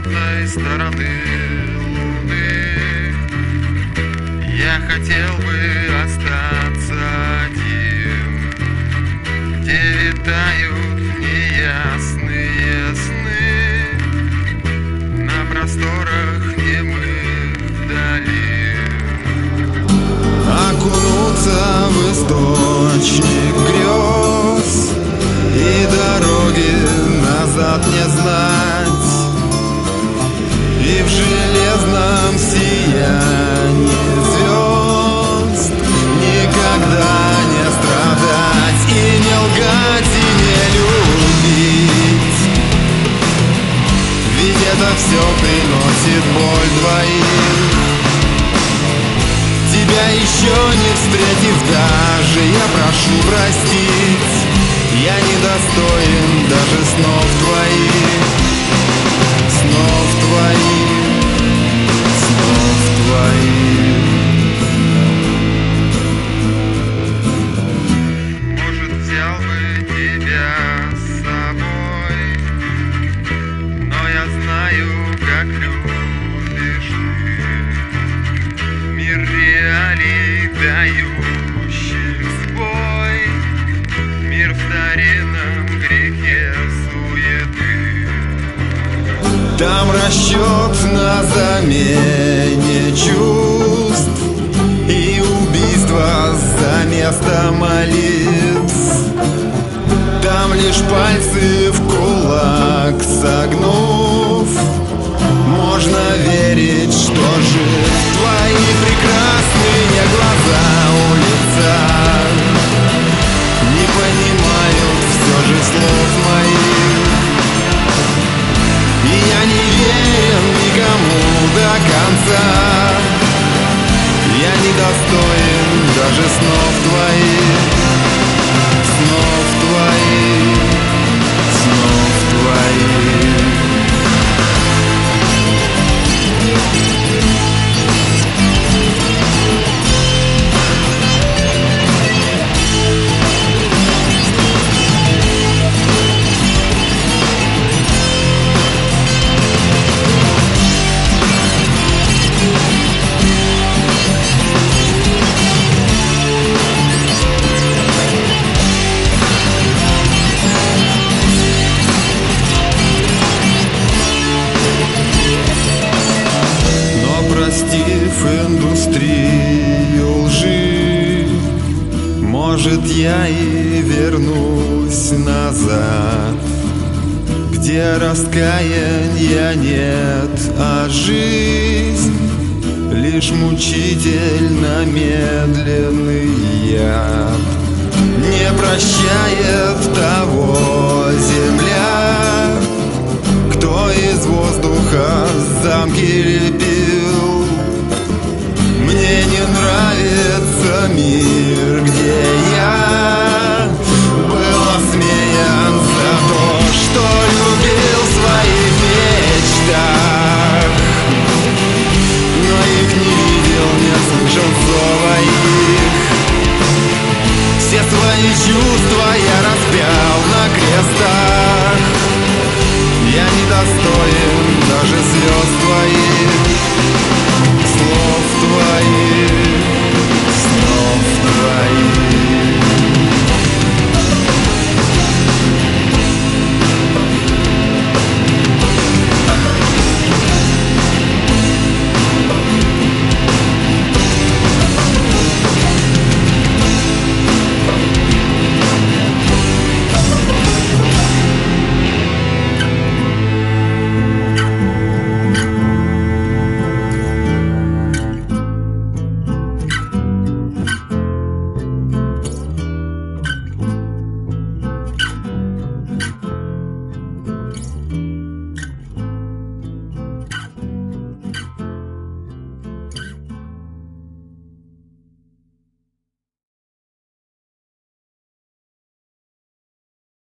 обратной стороны луны. Я хотел бы остаться один, где витают неясные сны на просторах немых долин. Окунуться в источник грез и дороги назад не знать, и в железном сиянии звезд никогда не страдать, и не лгать, и не любить. Ведь это все приносит боль двоим. Тебя еще не встретив даже, я прошу простить. Я недостоин даже снов твоих, снов твоих, снов твоих. Может, взял бы тебя с собой, но я знаю, как любишь ты мир реалий, дающих сбой, мир в старинном грехе суеты. Там расчет на замене чувств и убийство за место молитв. Там лишь пальцы в кулак согнув, можно верить, что жив. Твои прекрасные глаза у лица не понимают все же слов моих. И я не верен никому до конца. Я недостоин даже снов твоих, снов твоих, снов твоих. Простив индустрию лжи, может, я и вернусь назад, где раскаяния нет, а жизнь лишь мучительно медленный яд. Не прощает того земля, кто из воздуха замки лепил. Мне не нравится мир, где я был осмеян за то, что любил в своих мечтах, но их не видел, не слышал зова их. Все свои чувства я распял на крестах. Я недостоин даже слез твоих, слов твоих, снов твоих.